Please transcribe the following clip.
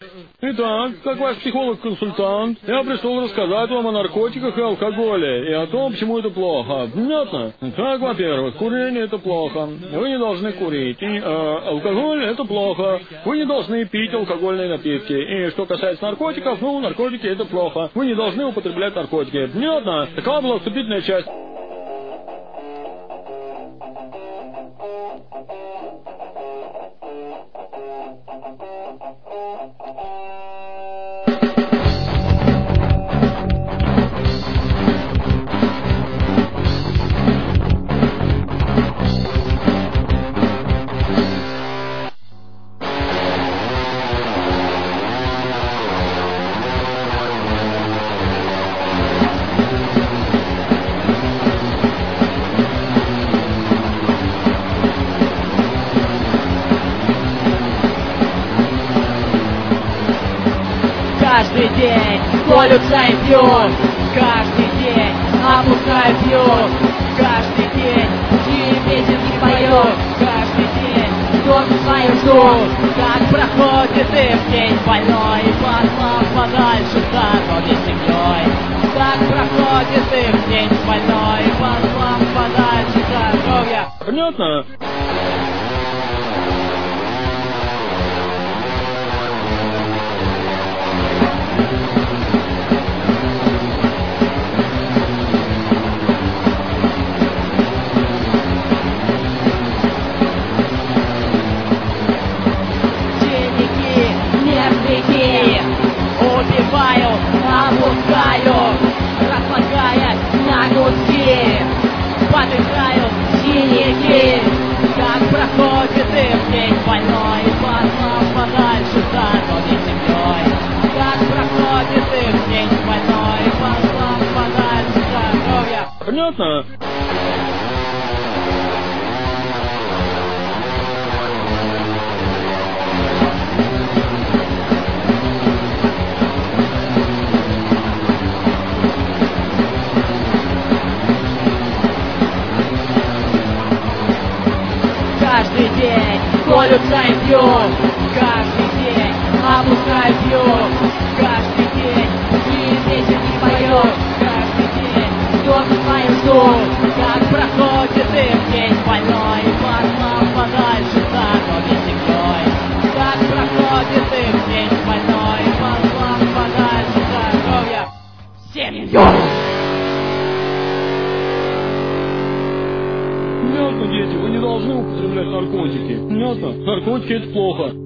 Итак, как ваш психолог-консультант, я пришел рассказать вам о наркотиках и алкоголе, и о том, почему это плохо. Понятно? Так, во-первых, курение это плохо. Вы не должны курить. И, алкоголь это плохо. Вы не должны пить алкогольные напитки. И что касается наркотиков, наркотики это плохо. Вы не должны употреблять наркотики. Понятно? Такова была вступительная часть. Каждый день колются и пьют, каждый день опускают пьют, каждый день чьи песенки поют, каждый день кто-то свою ждут. Как проходит их день больной, послав подальше за ноги семьей. Как проходит их день больной, послав подальше за здоровье. Понятно? Убиваю, опускаю, разлагая на куски, подыхаю синяки. Как проходит их день больной, послав подальше за ноги семьей. Как проходит их день больной, послав подальше за здоровье. Понятно? Каждый день колются и пьют, каждый день опускают пьют, каждый день чьи песенки поют, каждый день кто-то свою ждут. Как проходит их день больной, послав подальше за ноги семьей. Как проходит их день больной, послав подальше за здоровье семьей. Понятно, дети, вы не должны употреблять наркотики. Понятно? Наркотики это плохо.